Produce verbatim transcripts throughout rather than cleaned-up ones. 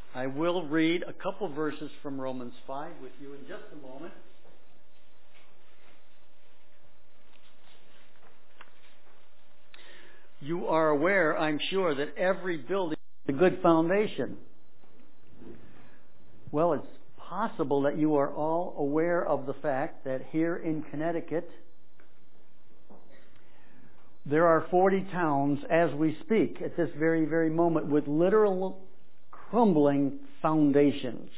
I will read a couple verses from Romans five with you in just a moment. You are aware, I'm sure, that every building has a good foundation. Well, it's possible that you are all aware of the fact that here in Connecticut, there are forty towns as we speak at this very, very moment with literal crumbling foundations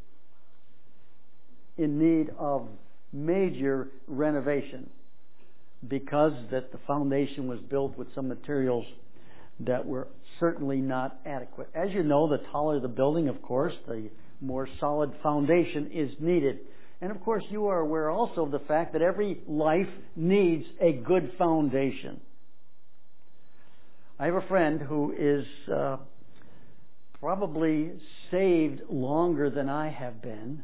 in need of major renovation because that the foundation was built with some materials that were certainly not adequate. As you know, the taller the building, of course, the more solid foundation is needed. And of course, you are aware also of the fact that every life needs a good foundation. I have a friend who is uh, probably saved longer than I have been,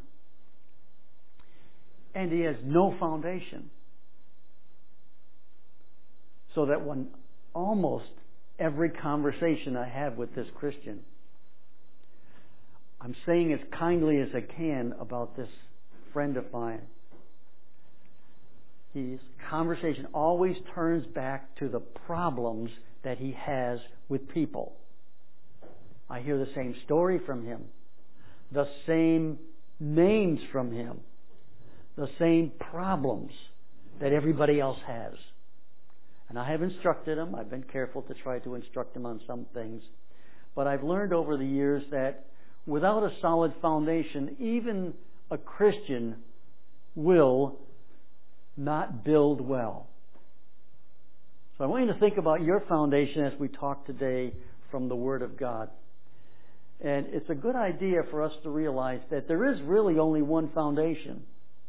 and he has no foundation. So that when almost every conversation I have with this Christian, I'm saying as kindly as I can about this friend of mine. His conversation always turns back to the problems that he has with people. I hear the same story from him, the same names from him, the same problems that everybody else has. And I have instructed him. I've been careful to try to instruct him on some things. But I've learned over the years that without a solid foundation, even a Christian will not build well. So I want you to think about your foundation as we talk today from the Word of God. And it's a good idea for us to realize that there is really only one foundation.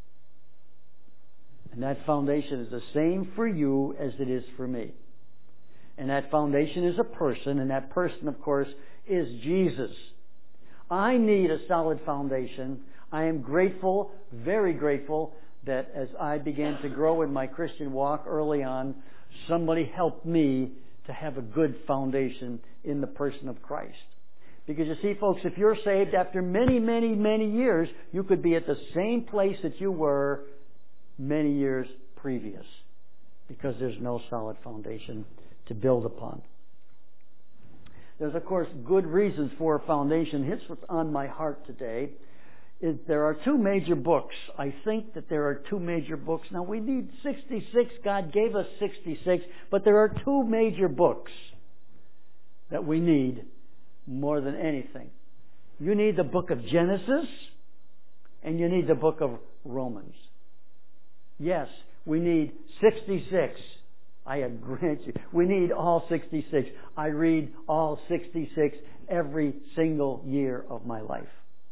And that foundation is the same for you as it is for me. And that foundation is a person, and that person, of course, is Jesus. I need a solid foundation. I am grateful, very grateful, that as I began to grow in my Christian walk early on, somebody helped me to have a good foundation in the person of Christ. Because you see, folks, if you're saved after many, many, many years, you could be at the same place that you were many years previous, because there's no solid foundation to build upon. There's, of course, good reasons for a foundation. Here's what's on my heart today. Is there are two major books. I think that there are two major books. Now, we need sixty-six. God gave us sixty-six. But there are two major books that we need more than anything. You need the book of Genesis, and you need the book of Romans. Yes, we need sixty-six. I grant you. We need all sixty-six. I read all sixty-six every single year of my life.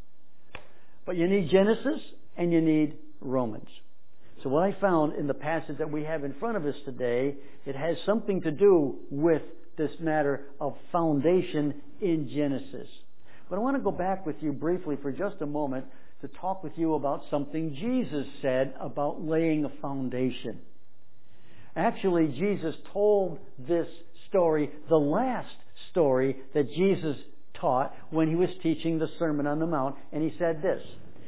But you need Genesis and you need Romans. So what I found in the passage that we have in front of us today, it has something to do with this matter of foundation in Genesis. But I want to go back with you briefly for just a moment to talk with you about something Jesus said about laying a foundation. Actually, Jesus told this story, the last story that Jesus taught when he was teaching the Sermon on the Mount, and he said this: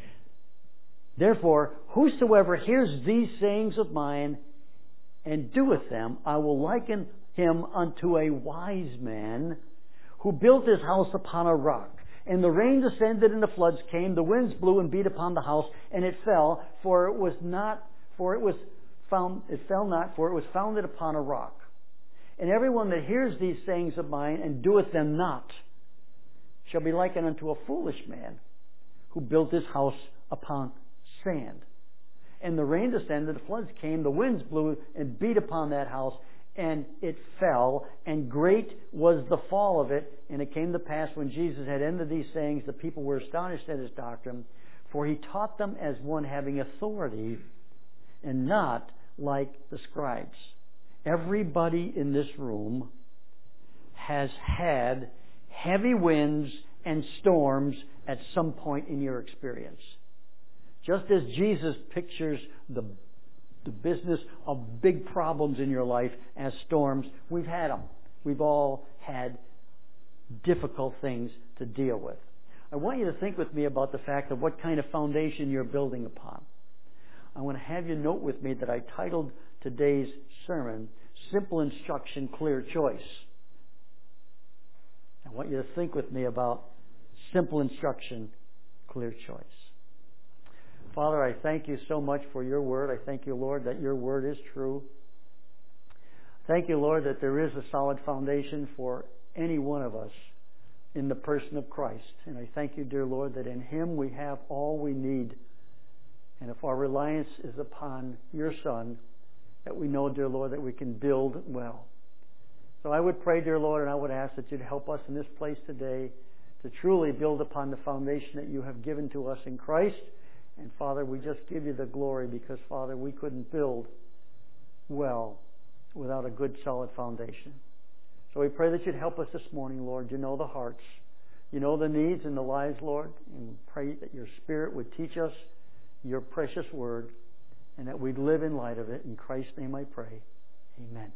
"Therefore, whosoever hears these sayings of mine and doeth them, I will liken him unto a wise man who built his house upon a rock. And the rain descended and the floods came, the winds blew and beat upon the house, and it fell, for it was not, for it was found, it fell not, for it was founded upon a rock. And everyone that hears these sayings of mine and doeth them not shall be likened unto a foolish man who built his house upon sand. And the rain descended, the floods came, the winds blew and beat upon that house, and it fell, and great was the fall of it. And it came to pass, when Jesus had ended these sayings, the people were astonished at his doctrine, for he taught them as one having authority, and not like the scribes." Everybody in this room has had heavy winds and storms at some point in your experience. Just as Jesus pictures the the business of big problems in your life as storms, we've had them. We've all had difficult things to deal with. I want you to think with me about the fact of what kind of foundation you're building upon. I want to have you note with me that I titled today's sermon, Simple Instruction, Clear Choice. I want you to think with me about simple instruction, clear choice. Father, I thank you so much for your word. I thank you, Lord, that your word is true. Thank you, Lord, that there is a solid foundation for any one of us in the person of Christ. And I thank you, dear Lord, that in Him we have all we need. And if our reliance is upon your Son, that we know, dear Lord, that we can build well. So I would pray, dear Lord, and I would ask that you'd help us in this place today to truly build upon the foundation that you have given to us in Christ. And Father, we just give you the glory because, Father, we couldn't build well without a good, solid foundation. So we pray that you'd help us this morning, Lord. You know the hearts. You know the needs and the lives, Lord. And we pray that your Spirit would teach us your precious word and that we'd live in light of it. In Christ's name I pray. Amen.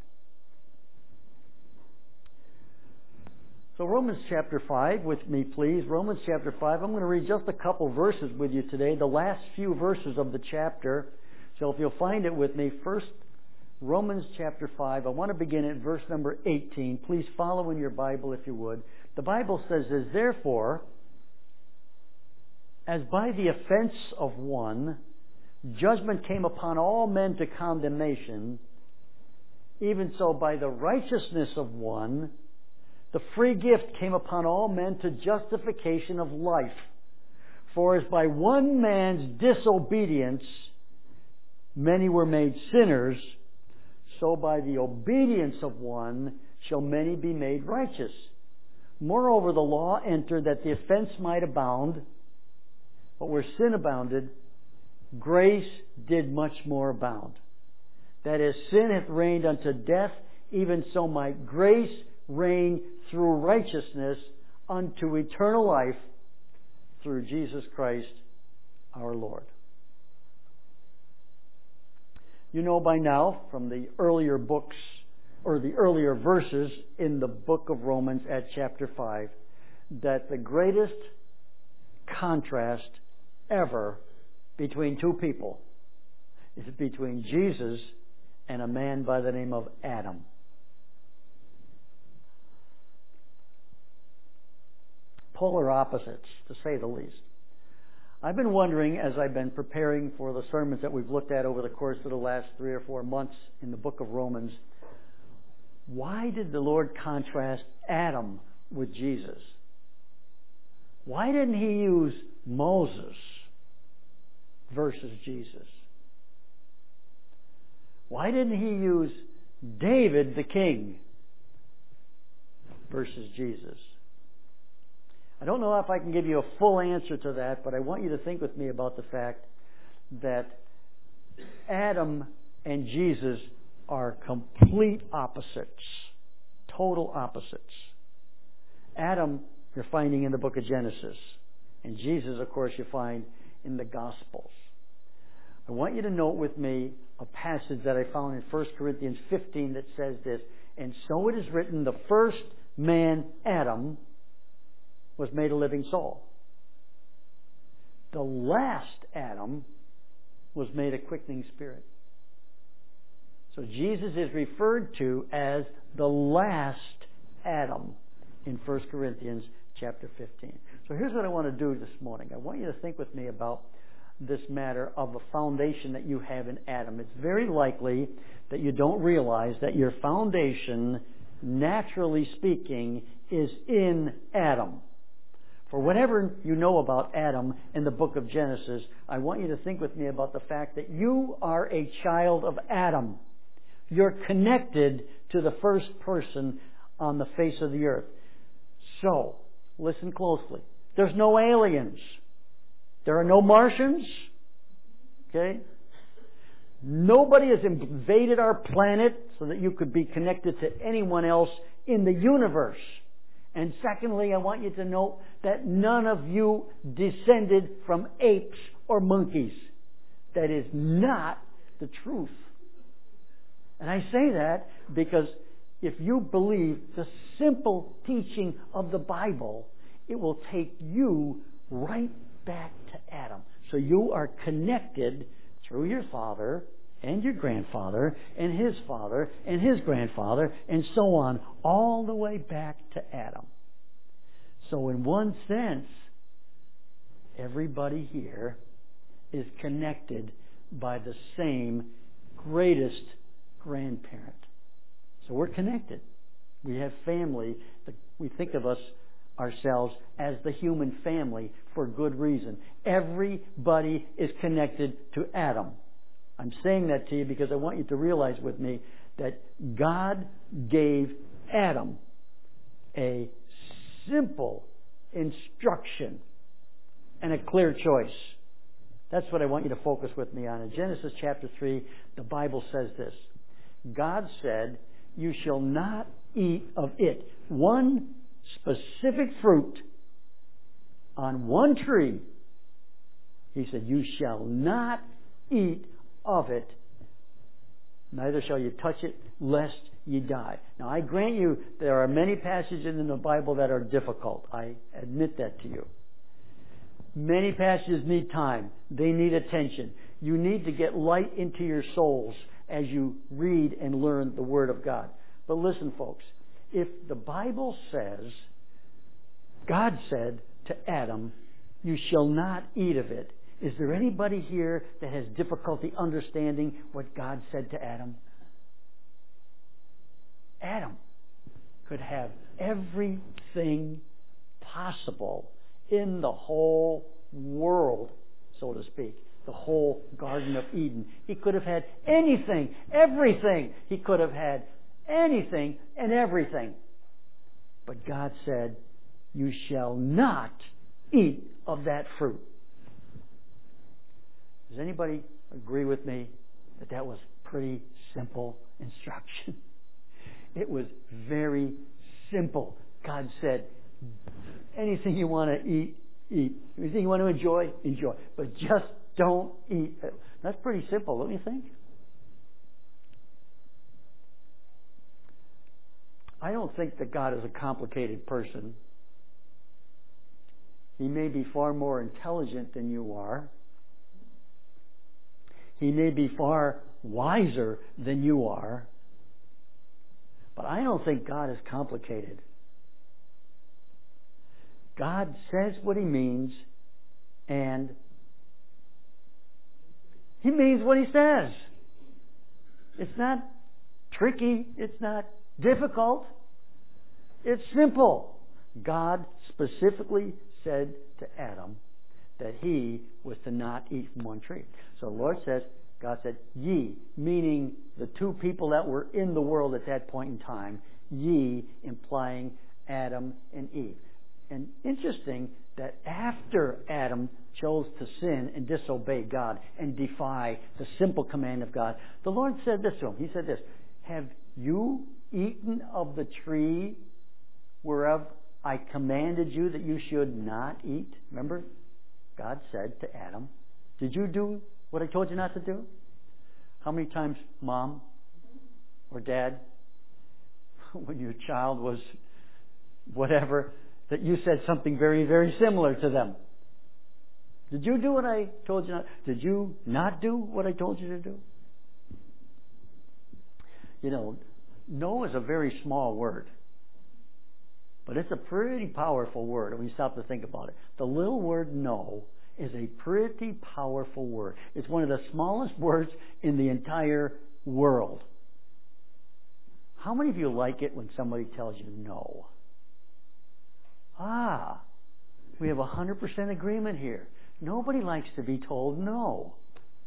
So Romans chapter five with me, please. Romans chapter five. I'm going to read just a couple verses with you today, the last few verses of the chapter. So if you'll find it with me, first Romans chapter five. I want to begin at verse number eighteen. Please follow in your Bible if you would. The Bible says this, therefore, as by the offense of one, judgment came upon all men to condemnation, even so by the righteousness of one, the free gift came upon all men to justification of life. For as by one man's disobedience many were made sinners, so by the obedience of one shall many be made righteous. Moreover, the law entered that the offense might abound, but where sin abounded, grace did much more abound. That as sin hath reigned unto death, even so might grace reign through righteousness unto eternal life through Jesus Christ our Lord. You know by now from the earlier books or the earlier verses in the book of Romans at chapter five that the greatest contrast ever between two people is between Jesus and a man by the name of Adam. Polar opposites, to say the least. I've been wondering, as I've been preparing for the sermons that we've looked at over the course of the last three or four months in the book of Romans, why did the Lord contrast Adam with Jesus? Why didn't He use Moses versus Jesus? Why didn't He use David the king versus Jesus? I don't know if I can give you a full answer to that, but I want you to think with me about the fact that Adam and Jesus are complete opposites, total opposites. Adam you're finding in the book of Genesis, and Jesus, of course, you find in the Gospels. I want you to note with me a passage that I found in First Corinthians fifteen that says this, and so it is written, the first man, Adam, was made a living soul. The last Adam was made a quickening spirit. So Jesus is referred to as the last Adam in First Corinthians chapter fifteen. So here's what I want to do this morning. I want you to think with me about this matter of a foundation that you have in Adam. It's very likely that you don't realize that your foundation, naturally speaking, is in Adam. For whatever you know about Adam in the book of Genesis, I want you to think with me about the fact that you are a child of Adam. You're connected to the first person on the face of the earth. So, listen closely. There's no aliens. There are no Martians. Okay? Nobody has invaded our planet so that you could be connected to anyone else in the universe. And secondly, I want you to note that none of you descended from apes or monkeys. That is not the truth. And I say that because if you believe the simple teaching of the Bible, it will take you right back to Adam. So you are connected through your father and your grandfather and his father and his grandfather and so on, all the way back to Adam. So in one sense, everybody here is connected by the same greatest grandparent. So we're connected. We have family. We think of us ourselves as the human family for good reason. Everybody is connected to Adam. I'm saying that to you because I want you to realize with me that God gave Adam a simple instruction and a clear choice. That's what I want you to focus with me on. In Genesis chapter three, the Bible says this. God said, "You shall not eat of it." One specific fruit on one tree. He said, "You shall not eat of it. Neither shall you touch it, lest ye die." Now, I grant you there are many passages in the Bible that are difficult. I admit that to you. Many passages need time. They need attention. You need to get light into your souls as you read and learn the Word of God. But listen, folks, if the Bible says, God said to Adam, "You shall not eat of it," is there anybody here that has difficulty understanding what God said to Adam? Adam could have everything possible in the whole world, so to speak, the whole Garden of Eden. He could have had anything, everything. He could have had anything and everything. But God said, "You shall not eat of that fruit." Does anybody agree with me that that was pretty simple instruction? It was very simple. God said, anything you want to eat, eat. Anything you want to enjoy, enjoy. But just don't eat. That's pretty simple, don't you think? I don't think that God is a complicated person. He may be far more intelligent than you are. He may be far wiser than you are. But I don't think God is complicated. God says what He means, and He means what He says. It's not tricky. It's not difficult. It's simple. God specifically said to Adam that he was to not eat from one tree. So the Lord says, God said, "Ye," meaning the two people that were in the world at that point in time, ye implying Adam and Eve. And interesting that after Adam chose to sin and disobey God and defy the simple command of God, the Lord said this to him. He said this, "Have you eaten of the tree whereof I commanded you that you should not eat?" Remember? God said to Adam, "Did you do what I told you not to do?" How many times, Mom or Dad, when your child was whatever, that you said something very, very similar to them? Did you do what I told you not? Did you not do what I told you to do? You know, no is a very small word. But it's a pretty powerful word when you stop to think about it. The little word no is a pretty powerful word. It's one of the smallest words in the entire world. How many of you like it when somebody tells you no? Ah, we have one hundred percent agreement here. Nobody likes to be told no.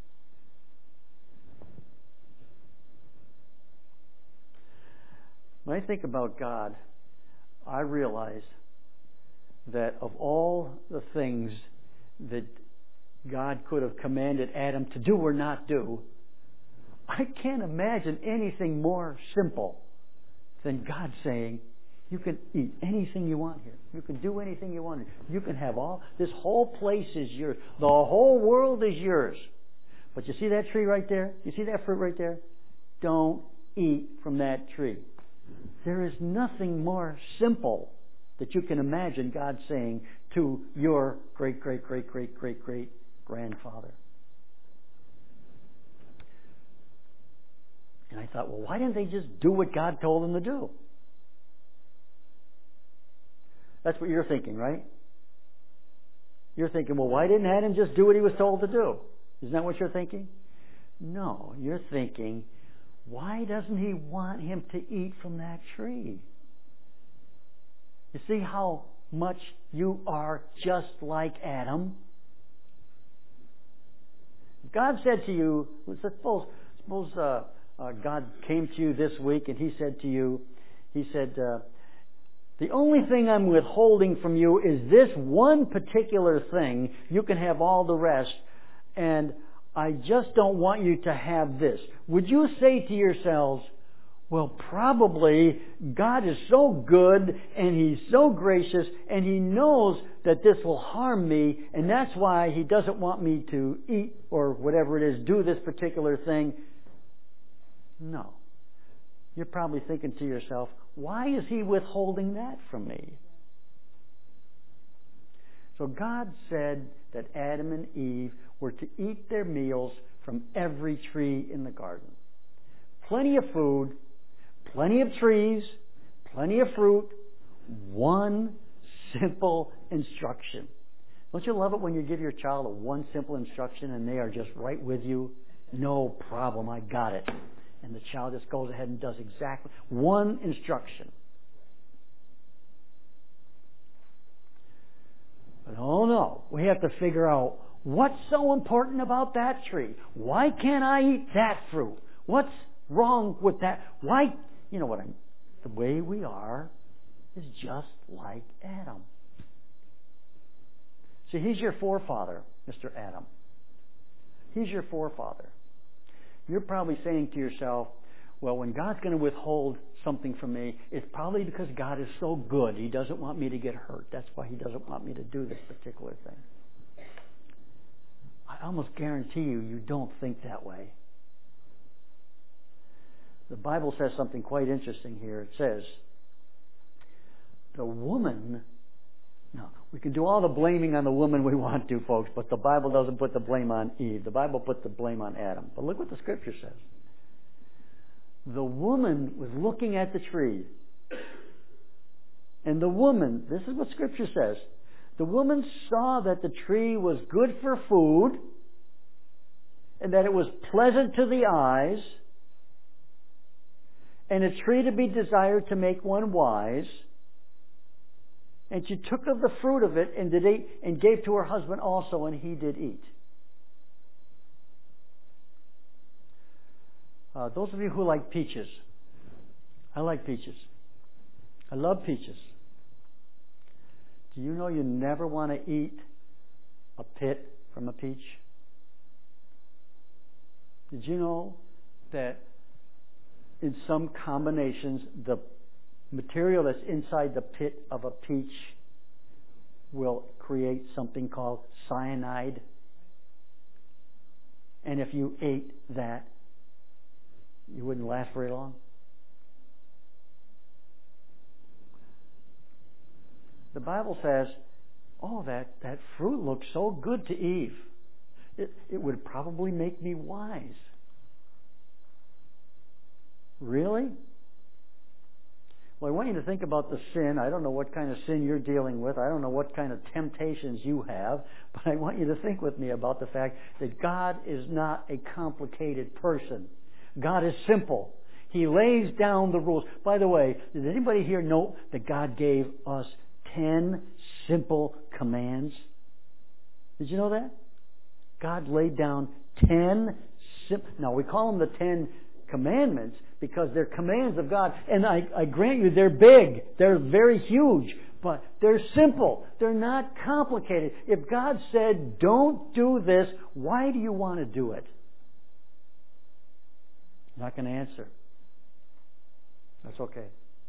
When I think about God, I realize that of all the things that God could have commanded Adam to do or not do, I can't imagine anything more simple than God saying, you can eat anything you want here. You can do anything you want. You can have all, this whole place is yours. The whole world is yours. But you see that tree right there? You see that fruit right there? Don't eat from that tree. There is nothing more simple that you can imagine God saying to your great, great, great, great, great, great grandfather. And I thought, well, why didn't they just do what God told them to do? That's what you're thinking, right? You're thinking, well, why didn't Adam just do what he was told to do? Isn't that what you're thinking? No, you're thinking, why doesn't he want him to eat from that tree? You see how much you are just like Adam? If God said to you, suppose, suppose uh, uh, God came to you this week and he said to you, he said, uh, the only thing I'm withholding from you is this one particular thing. You can have all the rest, and I just don't want you to have this. Would you say to yourselves, well, probably God is so good and He's so gracious and He knows that this will harm me, and that's why He doesn't want me to eat or whatever it is, do this particular thing? No. You're probably thinking to yourself, why is He withholding that from me? So God said that Adam and Eve were to eat their meals from every tree in the garden. Plenty of food, plenty of trees, plenty of fruit, one simple instruction. Don't you love it when you give your child a one simple instruction and they are just right with you? No problem, I got it. And the child just goes ahead and does exactly one instruction. But oh no, we have to figure out what's so important about that tree. Why can't I eat that fruit? What's wrong with that? Why, you know what I'm, the way we are is just like Adam. See, he's your forefather, Mister Adam. He's your forefather. You're probably saying to yourself, well, when God's going to withhold something from me, it's probably because God is so good. He doesn't want me to get hurt. That's why He doesn't want me to do this particular thing. I almost guarantee you, you don't think that way. The Bible says something quite interesting here. It says, the woman... Now, we can do all the blaming on the woman we want to, folks, but the Bible doesn't put the blame on Eve. The Bible puts the blame on Adam. But look what the Scripture says. The woman was looking at the tree. And the woman, this is what Scripture says, the woman saw that the tree was good for food and that it was pleasant to the eyes and a tree to be desired to make one wise. And she took of the fruit of it and did eat, and gave to her husband also, and he did eat. Uh, those of you who like peaches, I like peaches. I love peaches. Do you know you never want to eat a pit from a peach? Did you know that in some combinations the material that's inside the pit of a peach will create something called cyanide? And if you ate that, you wouldn't last very long. The Bible says, oh, that, that fruit looks so good to Eve. It, it would probably make me wise. Really? Well, I want you to think about the sin. I don't know what kind of sin you're dealing with. I don't know what kind of temptations you have. But I want you to think with me about the fact that God is not a complicated person. God is simple. He lays down the rules. By the way, did anybody here know that God gave us ten simple commands? Did you know that? God laid down ten simple... Now, we call them the Ten Commandments because they're commands of God. And I, I grant you, they're big. They're very huge. But they're simple. They're not complicated. If God said, don't do this, why do you want to do it? I'm not going to answer. That's okay.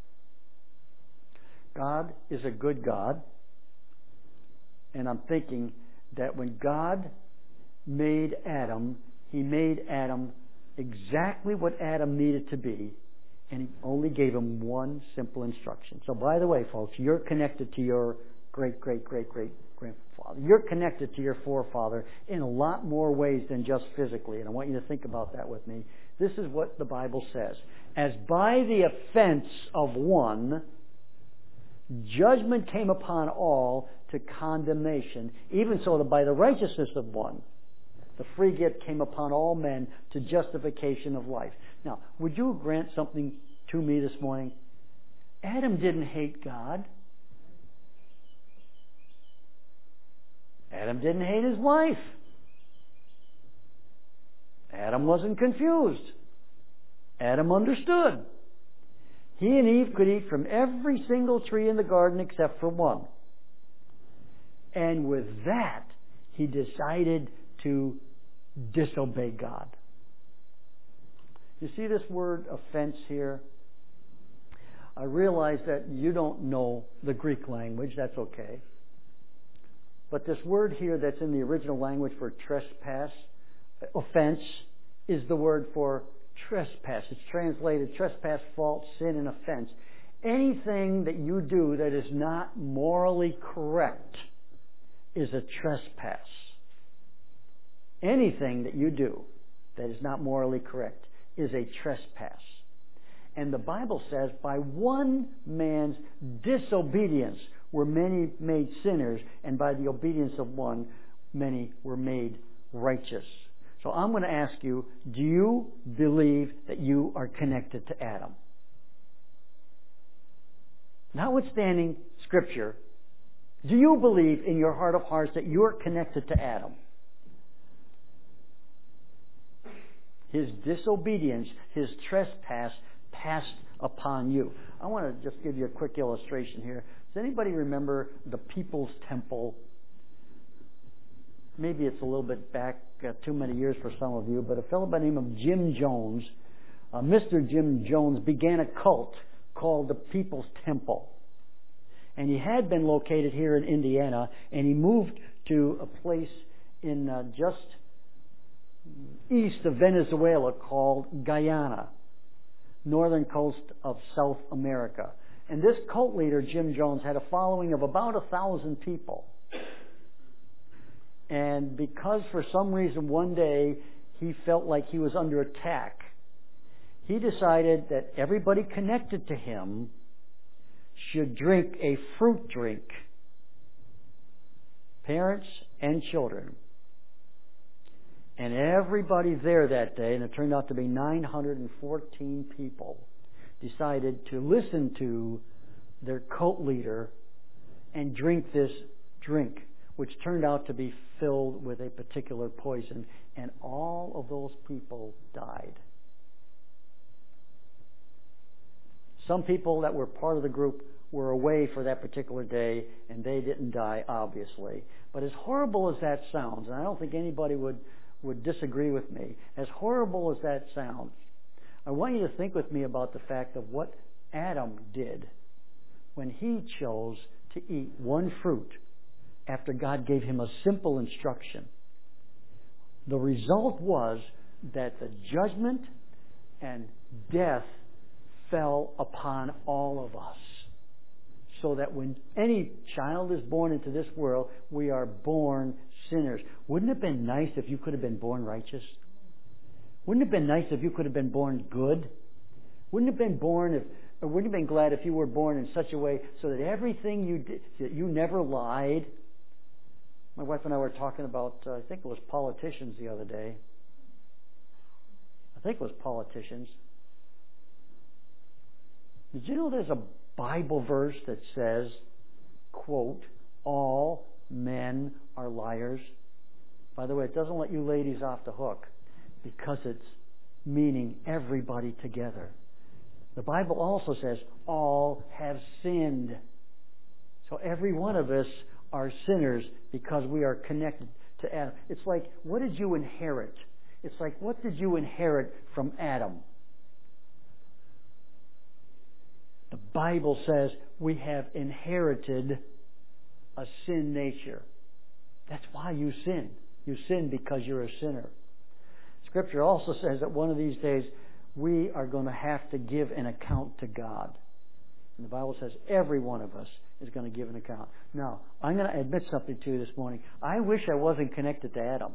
God is a good God. And I'm thinking that when God made Adam, He made Adam exactly what Adam needed to be. And He only gave him one simple instruction. So by the way, folks, you're connected to your great, great, great, great grandfather. You're connected to your forefather in a lot more ways than just physically. And I want you to think about that with me. This is what the Bible says. As by the offense of one, judgment came upon all to condemnation, even so that by the righteousness of one, the free gift came upon all men to justification of life. Now, would you grant something to me this morning? Adam didn't hate God. Adam didn't hate his wife. Adam wasn't confused. Adam understood. He and Eve could eat from every single tree in the garden except for one. And with that, he decided to disobey God. You see this word offense here? I realize that you don't know the Greek language. That's okay. But this word here that's in the original language for trespass, offense, is the word for trespass. It's translated trespass, fault, sin, and offense. Anything that you do that is not morally correct is a trespass. Anything that you do that is not morally correct is a trespass. And the Bible says, by one man's disobedience were many made sinners, and by the obedience of one, many were made righteous. So I'm going to ask you, do you believe that you are connected to Adam? Notwithstanding Scripture, do you believe in your heart of hearts that you are connected to Adam? His disobedience, his trespass passed upon you. I want to just give you a quick illustration here. Does anybody remember the People's Temple? Maybe it's a little bit back, uh, too many years for some of you, but a fellow by the name of Jim Jones, uh, Mister Jim Jones, began a cult called the People's Temple. And he had been located here in Indiana, and he moved to a place in uh, just east of Venezuela called Guyana, northern coast of South America. And this cult leader, Jim Jones, had a following of about a thousand people. And because for some reason one day he felt like he was under attack, he decided that everybody connected to him should drink a fruit drink. Parents and children. And everybody there that day, and it turned out to be nine hundred fourteen people, decided to listen to their cult leader and drink this drink, which turned out to be filled with a particular poison, and all of those people died. Some people that were part of the group were away for that particular day, and they didn't die, obviously. But as horrible as that sounds, and I don't think anybody would, would disagree with me, as horrible as that sounds, I want you to think with me about the fact of what Adam did when he chose to eat one fruit after God gave him a simple instruction. The result was that the judgment and death fell upon all of us. So that when any child is born into this world, we are born sinners. Wouldn't it have been nice if you could have been born righteous? Wouldn't it have been nice if you could have been born good? Wouldn't it have been born if, or wouldn't it have been glad if you were born in such a way so that everything you did, that you never lied? My wife and I were talking about, uh, I think it was politicians the other day. I think it was politicians. Did you know there's a Bible verse that says, quote, all men are liars? By the way, it doesn't let you ladies off the hook because it's meaning everybody together. The Bible also says all have sinned. So every one of us are sinners because we are connected to Adam. It's like, what did you inherit? It's like, what did you inherit from Adam? The Bible says we have inherited a sin nature. That's why you sin. You sin because you're a sinner. Scripture also says that one of these days we are going to have to give an account to God. And the Bible says every one of us is going to give an account. Now, I'm going to admit something to you this morning. I wish I wasn't connected to Adam.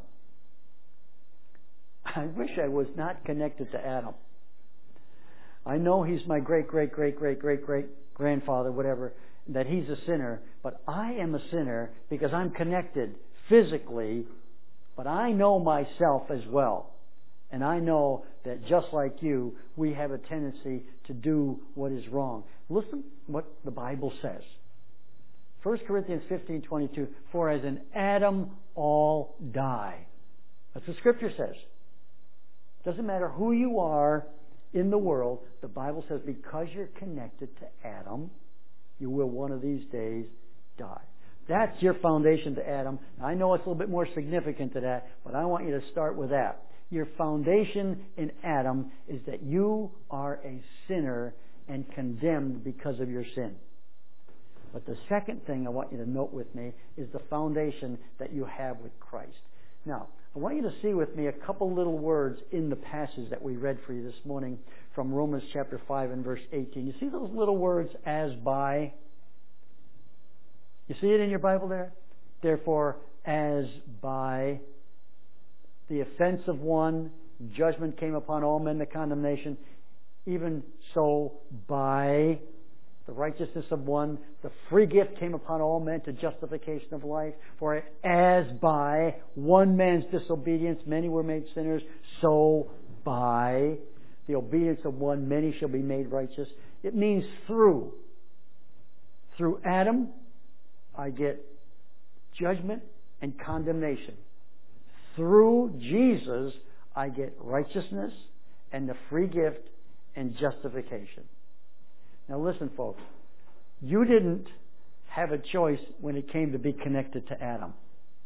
I wish I was not connected to Adam. I know he's my great, great, great, great, great, great grandfather, whatever, that he's a sinner, but I am a sinner because I'm connected physically, but I know myself as well. And I know that just like you, we have a tendency to do what is wrong. Listen what the Bible says. First Corinthians fifteen twenty-two, for as in Adam all die. That's what Scripture says. Doesn't matter who you are in the world, the Bible says because you're connected to Adam, you will one of these days die. That's your foundation to Adam. Now, I know it's a little bit more significant to that, but I want you to start with that. Your foundation in Adam is that you are a sinner and condemned because of your sin. But the second thing I want you to note with me is the foundation that you have with Christ. Now, I want you to see with me a couple little words in the passage that we read for you this morning from Romans chapter five and verse eighteen. You see those little words, as by? You see it in your Bible there? Therefore, as by the offense of one, judgment came upon all men to condemnation, even so by the righteousness of one, the free gift came upon all men to justification of life. For as by one man's disobedience many were made sinners, so by the obedience of one many shall be made righteous. It means through. Through Adam, I get judgment and condemnation. Through Jesus, I get righteousness and the free gift and justification. Now listen, folks. You didn't have a choice when it came to be connected to Adam.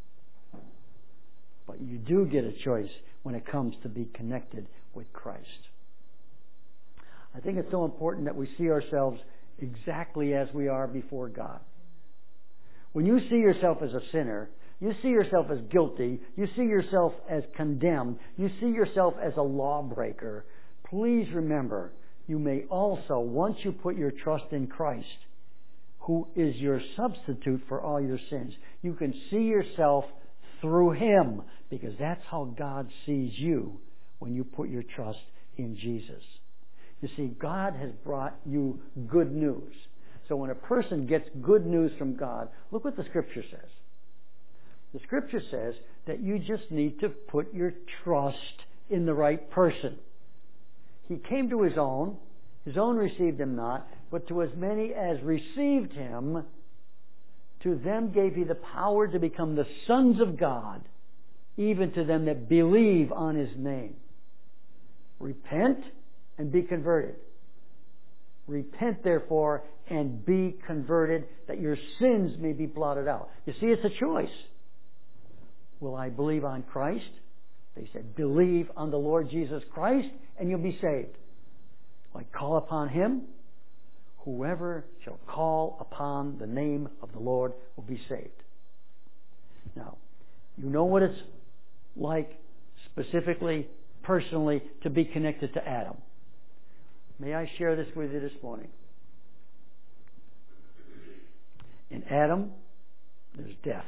But you do get a choice when it comes to be connected with Christ. I think it's so important that we see ourselves exactly as we are before God. When you see yourself as a sinner, you see yourself as guilty, you see yourself as condemned, you see yourself as a lawbreaker, please remember, you may also, once you put your trust in Christ, who is your substitute for all your sins, you can see yourself through Him, because that's how God sees you when you put your trust in Jesus. You see, God has brought you good news. So when a person gets good news from God, look what the Scripture says. The Scripture says that you just need to put your trust in the right person. He came to His own. His own received Him not. But to as many as received Him, to them gave He the power to become the sons of God, even to them that believe on His name. Repent and be converted. Repent, therefore, and be converted, that your sins may be blotted out. You see, it's a choice. Will I believe on Christ? They said, believe on the Lord Jesus Christ, and you'll be saved. Like, call upon Him. Whoever shall call upon the name of the Lord will be saved. Now, you know what it's like specifically, personally, to be connected to Adam. May I share this with you this morning? In Adam, there's death.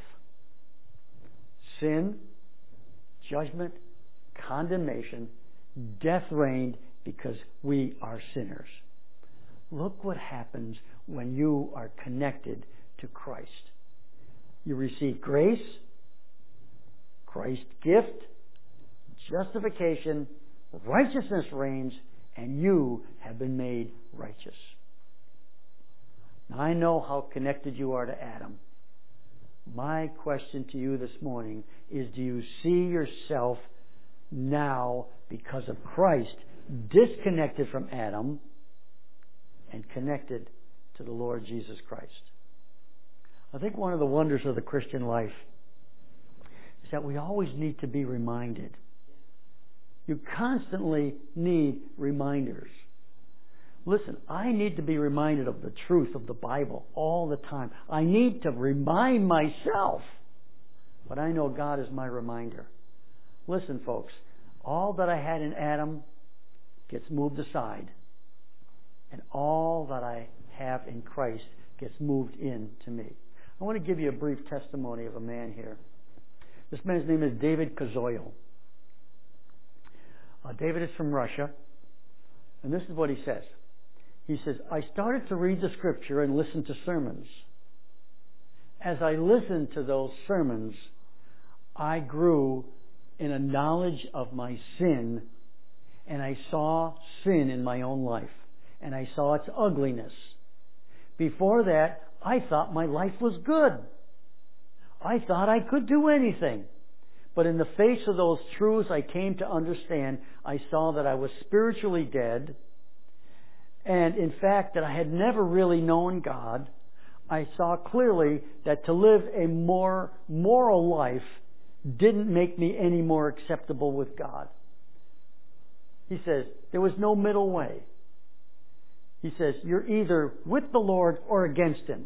Sin, judgment, condemnation, death reigned because we are sinners. Look what happens when you are connected to Christ. You receive grace, Christ's gift, justification, righteousness reigns, and you have been made righteous. Now, I know how connected you are to Adam. My question to you this morning is, do you see yourself now, because of Christ, disconnected from Adam and connected to the Lord Jesus Christ? I think one of the wonders of the Christian life is that we always need to be reminded. You constantly need reminders. Listen, I need to be reminded of the truth of the Bible all the time. I need to remind myself, but I know God is my reminder. Listen, folks, all that I had in Adam gets moved aside, and all that I have in Christ gets moved in to me. I want to give you a brief testimony of a man here. This man's name is David Kazoyo. Uh, David is from Russia, and this is what he says. He says, I started to read the Scripture and listen to sermons. As I listened to those sermons, I grew in a knowledge of my sin, and I saw sin in my own life, and I saw its ugliness. Before that, I thought my life was good. I thought I could do anything. But in the face of those truths I came to understand, I saw that I was spiritually dead, and in fact that I had never really known God. I saw clearly that to live a more moral life didn't make me any more acceptable with God. He says, there was no middle way. He says, you're either with the Lord or against Him.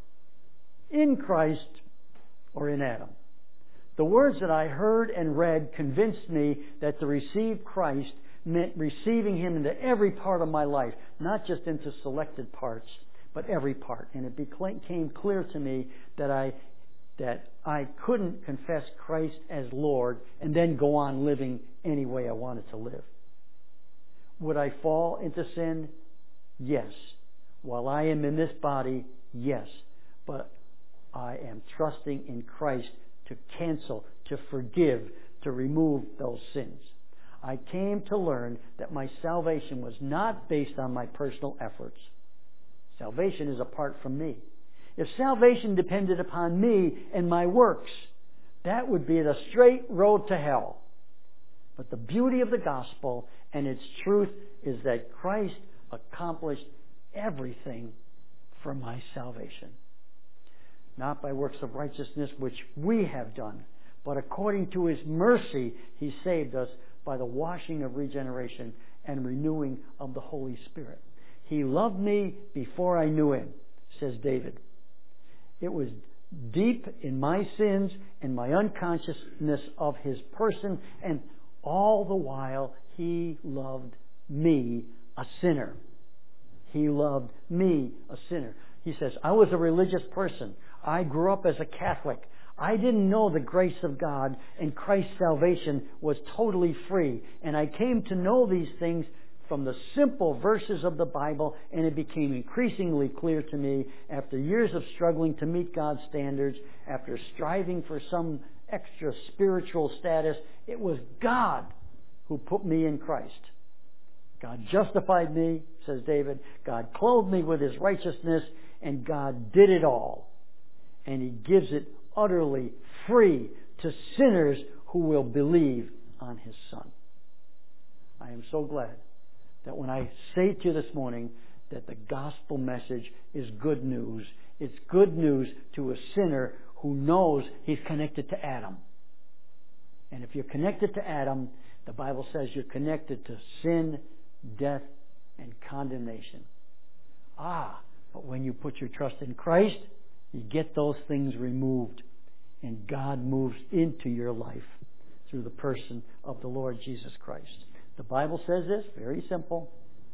In Christ or in Adam. The words that I heard and read convinced me that to receive Christ meant receiving Him into every part of my life, not just into selected parts, but every part. And it became clear to me that I that I couldn't confess Christ as Lord and then go on living any way I wanted to live. Would I fall into sin? Yes. While I am in this body, yes. But I am trusting in Christ to cancel, to forgive, to remove those sins. I came to learn that my salvation was not based on my personal efforts. Salvation is apart from me. If salvation depended upon me and my works, that would be the straight road to hell. But the beauty of the gospel and its truth is that Christ accomplished everything for my salvation. Not by works of righteousness which we have done, but according to His mercy He saved us by the washing of regeneration and renewing of the Holy Spirit. He loved me before I knew Him, says David. It was deep in my sins and my unconsciousness of His person, and all the while He loved me, a sinner. He loved me, a sinner. He says, I was a religious person. I grew up as a Catholic. I didn't know the grace of God, and Christ's salvation was totally free. And I came to know these things from the simple verses of the Bible, and it became increasingly clear to me after years of struggling to meet God's standards, after striving for some extra spiritual status, it was God who put me in Christ. God justified me, says David. God clothed me with His righteousness, and God did it all. And He gives it utterly free to sinners who will believe on His Son. I am so glad that when I say to you this morning that the gospel message is good news, it's good news to a sinner who knows he's connected to Adam. And if you're connected to Adam, the Bible says you're connected to sin, death, and condemnation. Ah, but when you put your trust in Christ, you get those things removed, and God moves into your life through the person of the Lord Jesus Christ. The Bible says this, very simple.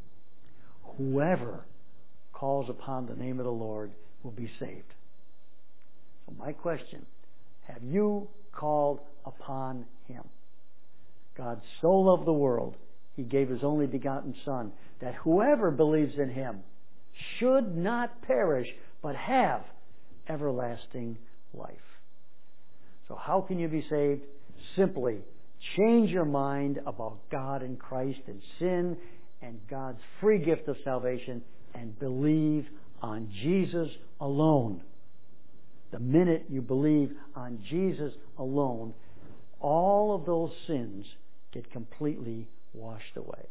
Whoever calls upon the name of the Lord will be saved. So my question, have you called upon Him? God so loved the world, He gave His only begotten Son, that whoever believes in Him should not perish, but have everlasting life. So how can you be saved? Simply change your mind about God and Christ and sin and God's free gift of salvation and believe on Jesus alone. The minute you believe on Jesus alone, all of those sins get completely washed away.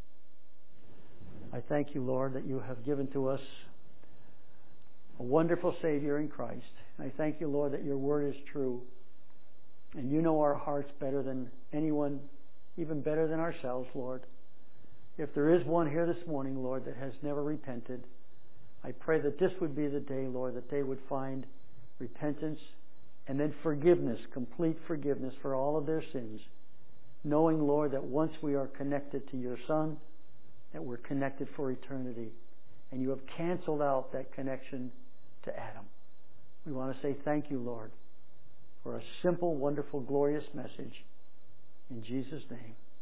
I thank you, Lord, that you have given to us a wonderful Savior in Christ. I thank you, Lord, that your word is true. And you know our hearts better than anyone, even better than ourselves, Lord. If there is one here this morning, Lord, that has never repented, I pray that this would be the day, Lord, that they would find repentance and then forgiveness, complete forgiveness for all of their sins, knowing, Lord, that once we are connected to your Son, that we're connected for eternity. And you have canceled out that connection to Adam. We want to say thank you, Lord, for a simple, wonderful, glorious message. In Jesus' name.